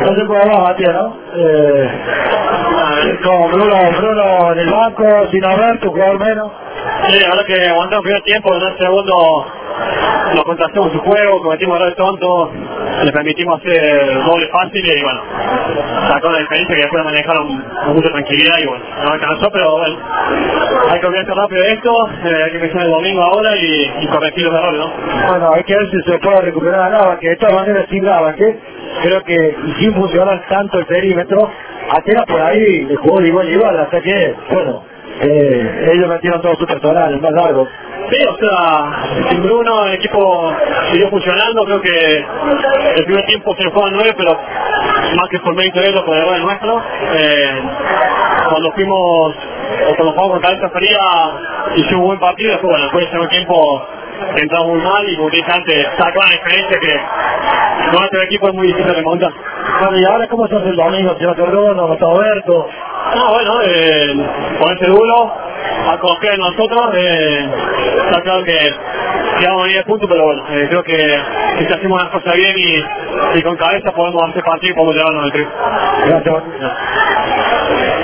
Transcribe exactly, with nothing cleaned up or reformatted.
No se puede más, Matías, ¿no? Eh, con Bruno, Bruno en el banco, sin haber tu jugador menos. Sí, ahora que aguantamos el primer tiempo, en el segundo nos contrastamos su juego, cometimos errores tontos, le permitimos hacer doble fácil y bueno, sacó la diferencia que después manejaron con mucha tranquilidad y bueno, no alcanzó, pero bueno, hay que olvidarse rápido de esto, eh, hay que empezar el domingo ahora y, y corregir los errores, ¿no? Bueno, hay que ver si se puede recuperar a Nava, que de todas maneras sin Nava, que creo que sin funcionar tanto el perímetro, Atenas por ahí le jugó de igual a igual, hasta que, bueno, eh, ellos metieron todo su personal, el más largo. Sí, o sea, sin Bruno el equipo siguió funcionando, creo que el primer tiempo se jugó a nueve, pero más que por mérito de ellos, por error nuestro. Eh, cuando fuimos, o cuando jugamos con cabeza fría, hicimos un buen partido, después bueno, después del segundo tiempo entramos muy mal y como te dije antes, sacó la diferencia que nuestro equipo es muy difícil de remontar. Bueno, y ahora cómo se hace el domingo, si no te Bruno, no está Alberto. No, bueno, eh, ponerse duro, a confiar en nosotros, eh, está claro que quedamos a diez puntos, pero bueno, eh, creo que, que si hacemos las cosas bien y, y con cabeza podemos hacer partido y podemos llevarnos el triunfo. Gracias.